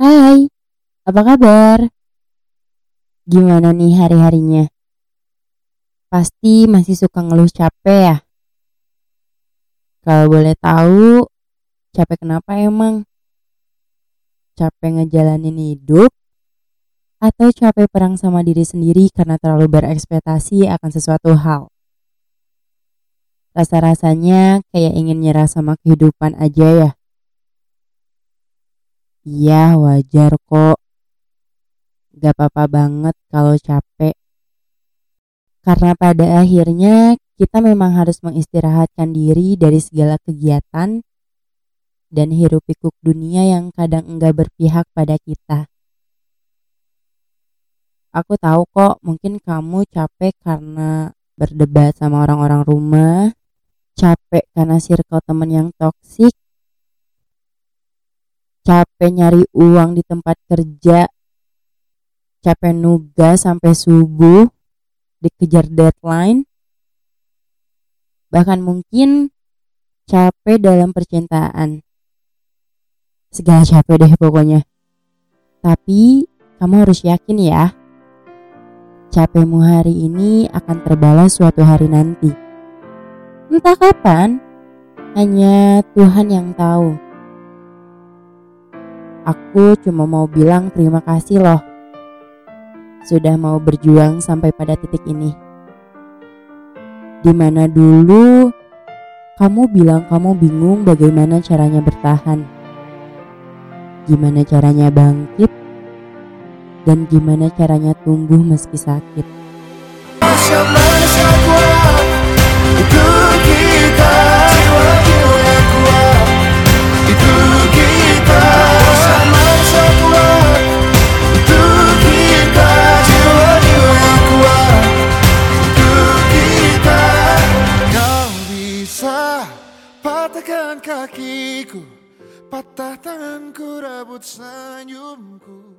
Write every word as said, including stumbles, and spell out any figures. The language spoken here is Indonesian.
Hai, apa kabar? Gimana nih hari-harinya? Pasti masih suka ngeluh capek ya? Kalau boleh tahu, capek kenapa emang? Capek ngejalanin hidup? Atau capek perang sama diri sendiri karena terlalu berekspektasi akan sesuatu hal? Rasa-rasanya kayak ingin nyerah sama kehidupan aja ya? Iya, wajar kok. Gak apa-apa banget kalau capek. Karena pada akhirnya kita memang harus mengistirahatkan diri dari segala kegiatan dan hiruk pikuk dunia yang kadang enggak berpihak pada kita. Aku tahu kok mungkin kamu capek karena berdebat sama orang-orang rumah, capek karena circle temen yang toksik, capek nyari uang di tempat kerja, capek nugas sampai subuh, dikejar deadline, bahkan mungkin capek dalam percintaan. Segala capek deh pokoknya. Tapi kamu harus yakin ya, capekmu hari ini akan terbalas suatu hari nanti. Entah kapan, hanya Tuhan yang tahu. Aku cuma mau bilang terima kasih loh, sudah mau berjuang sampai pada titik ini. Dimana dulu kamu bilang kamu bingung bagaimana caranya bertahan, gimana caranya bangkit, dan gimana caranya tumbuh meski sakit. Patahkan kakiku, patah tanganku, rabut senyumku.